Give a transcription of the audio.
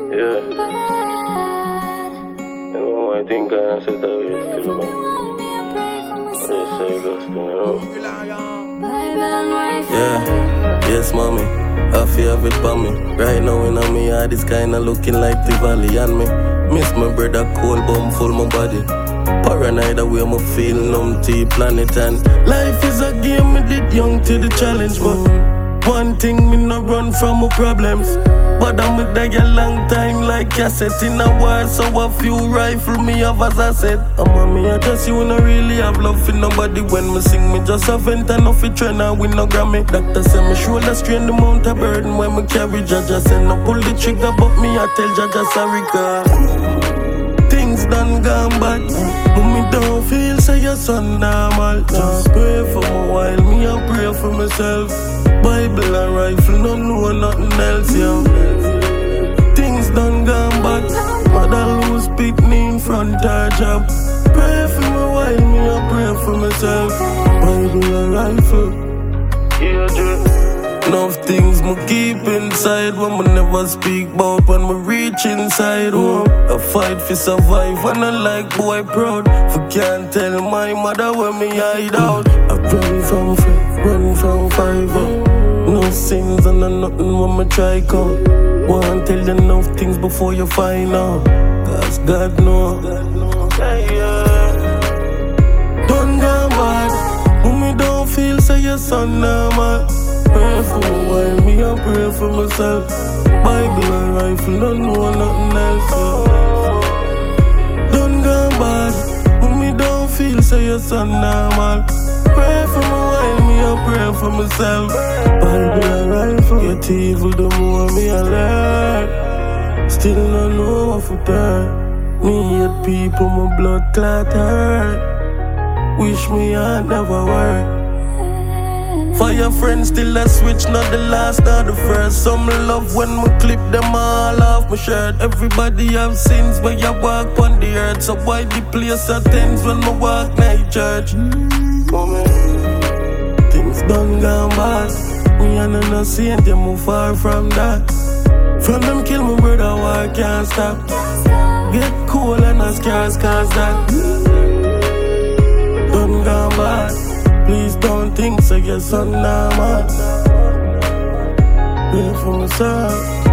Yeah. I think I said that way still, man. Just say this, you know. Yeah, yes, mommy. I feel have it for me. Right now, in me heart is kinda looking like the valley and me. Miss my brother, cold bum full my body. Paranoid away, me feel numb to the planet. And life is a game, me did young to the challenge. But one thing, me no run from my problems. But I'm a die a long time like cassette in a war. So a few rifle me have as I said. Mommy, I just you no really have love for nobody. When me sing, me just a vent and off it trend and win no Grammy. Doctor say me shoulder strain the amount of burden when me carry. Jaja say no pull the trigger, but me I tell Jaja sorry, cause things done gone bad. But me don't feel say your son normal. Just pray for me while me I pray for myself. Bible and rifle, no know nothing else, yo. Things done gone bad. Mother lose picnic in front her job. Pray for me while me I pray for myself. Bible and rifle. Yeah, Joe. Enough things me keep inside when me never speak about when me reach inside home. I fight for survive and I like boy proud. For can't tell my mother where me hide out. I run from faith, run from five. No sins and nothing when me try come. Want tell you enough things before you find out. Cause God know. Done gone bad, but me don't feel say your son normal. Pray for me while me I pray for myself. Bible and rifle, don't know nothing else. Done gone bad, but me don't feel say your son normal. Pray for me while me I pray for myself. Bible and rifle, get evil the more me I learn. Still don't know what for turn. Me hate people, my blood clot hurt. Wish me I never work. For your friends still a switch, not the last, not the first. Some love when me clip them all off my shirt. Everybody have sins when you walk on the earth. So why the place attends when me walk night church? Things done gone bad. Me and no saint, you move far from that. From them kill my brother, war can't stop. Get cool and the scars cause that. Done gone bad. Please don't think so your son normal. Pray for myself.